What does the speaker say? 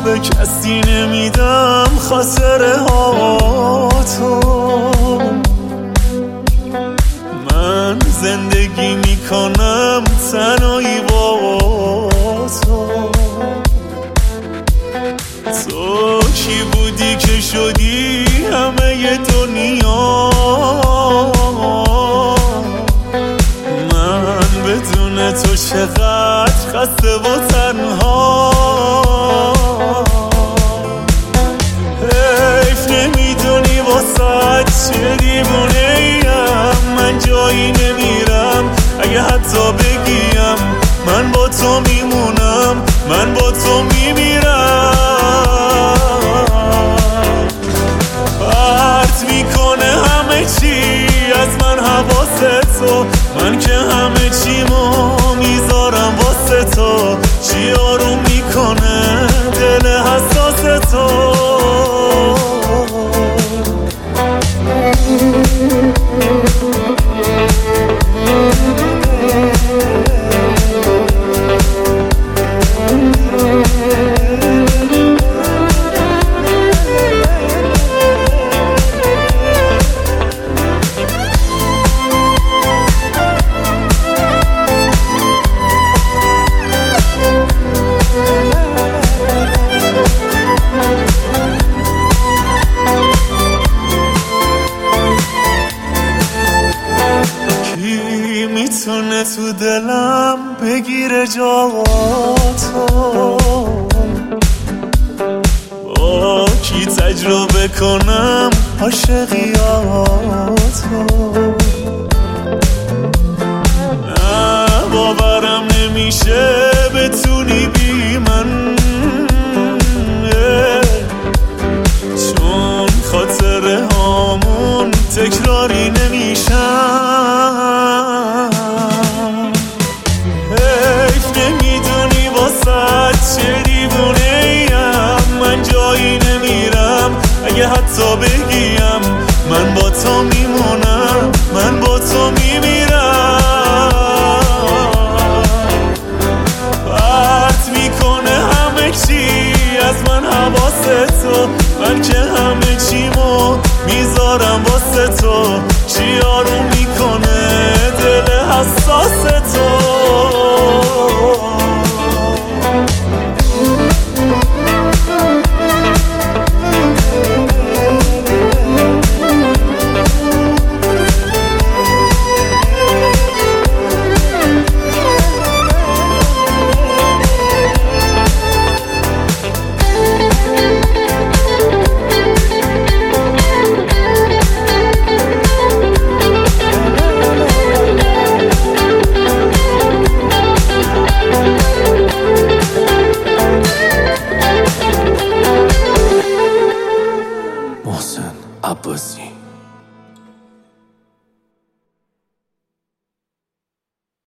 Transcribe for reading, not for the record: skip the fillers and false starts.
به کسی نمیدم خاطره ها تو. من زندگی میکنم تنهایی با تو. تو کی بودی که شدی همه ی دنیا؟ من بدون تو چقدر خسته و تنها. حیف نمیدونی واسه چه دیوونه ایم. من جایی نمیرم اگه حتی بگیم من با تو میمونم، من با تو میمیرم. پرت میکنه همه چی از من حواس تو. من که همه چیمو میذارم واسه تو. چی آروم میکنه دل حساس تو. میتونه تو دلم بگیره جاتو؟ با کی تجربه کنم عاشقیاتو؟ نه باورم نمیشه